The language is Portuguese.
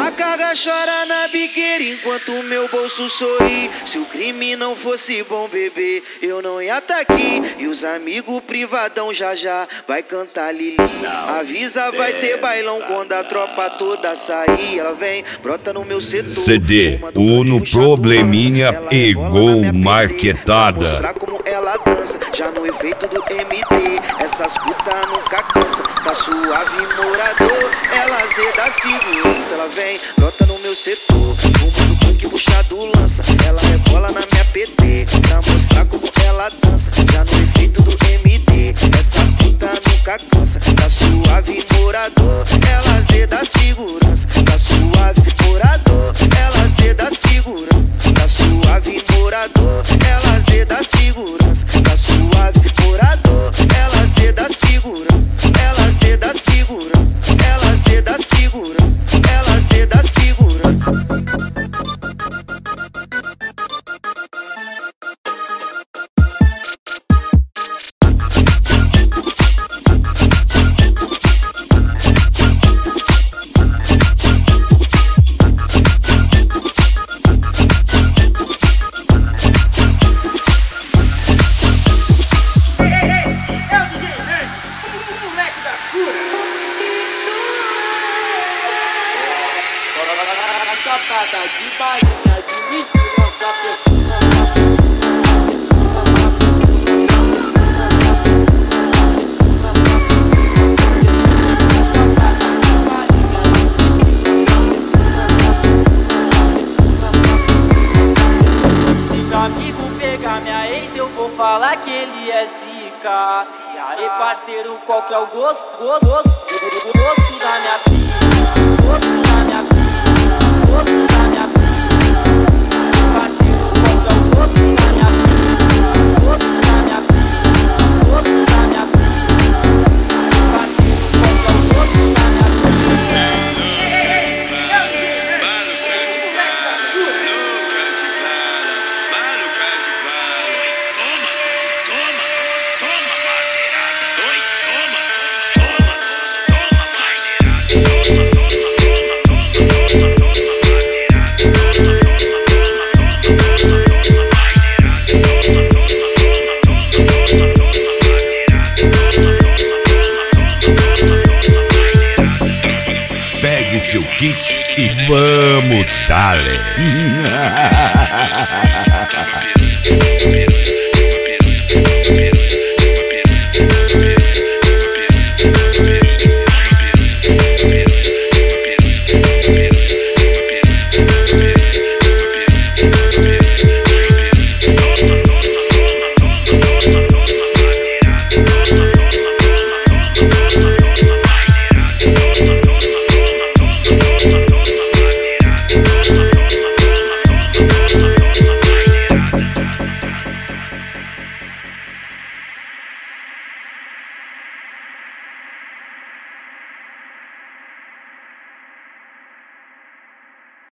A carga chora na biqueira enquanto meu bolso sorri. Se o crime não fosse bom, bebê, eu não ia tá aqui. E os amigos privadão já já vai cantar Lili. Avisa, vai ter bailão quando a tropa toda sair. Ela vem, brota no meu setor. CD Uno Probleminha e Gol Marquetada. Mostrar como ela dança, já no efeito do MD. Essas putas nunca cansa, tá suave morador. Ela zeda segurança, ela vem, brota no meu setor. Fumo do funk puxado lança, ela rebola na minha PT. Pra mostrar como ela dança, já no efeito do MD. Essa puta nunca cansa, tá suave morador. Ela zeda segurança, tá suave morador. Ela zeda segurança, tá suave morador. Ela zeda segurança, tá suave morador. Ela zeda segurança, ela zeda segurança, ela zeda segurança, ela zeda segurança. Sacada de balinha, de whisky, nossa pessoa. Se meu amigo pegar minha ex, eu vou falar que ele é zica. E aí, parceiro, qual que é o gosto da minha filha? Gosto da minha filha. Gosto da minha filha, parceiro, qual que é o gosto da minha filha? Gosto da minha filha, gosto da minha filha, parceiro, qual que é o gosto da minha Pegue seu kit e vamos, dale.